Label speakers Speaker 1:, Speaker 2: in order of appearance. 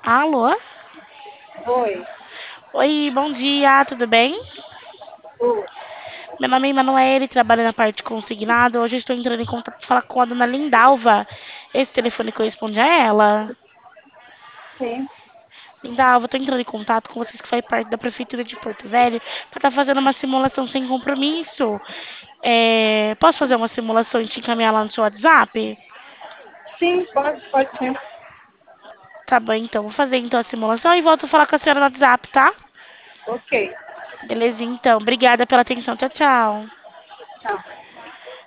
Speaker 1: Alô?
Speaker 2: Oi,
Speaker 1: Oi, bom dia, tudo bem?
Speaker 2: tudo.
Speaker 1: Meu nome é Emanuele, trabalho na parte consignada. Hoje eu estou entrando em contato para falar com a dona Lindalva. Esse telefone corresponde a ela.
Speaker 2: Sim,
Speaker 1: Lindalva, estou entrando em contato com vocês que faz parte da Prefeitura de Porto Velho para estar fazendo uma simulação sem compromisso. Posso fazer uma simulação e te encaminhar lá no seu WhatsApp?
Speaker 2: sim, pode sim.
Speaker 1: Tá bom, então. Vou fazer então a simulação e volto a falar com a senhora no WhatsApp, tá?
Speaker 2: Ok,
Speaker 1: Beleza, então. Obrigada pela atenção. Tchau, tchau.
Speaker 2: tchau.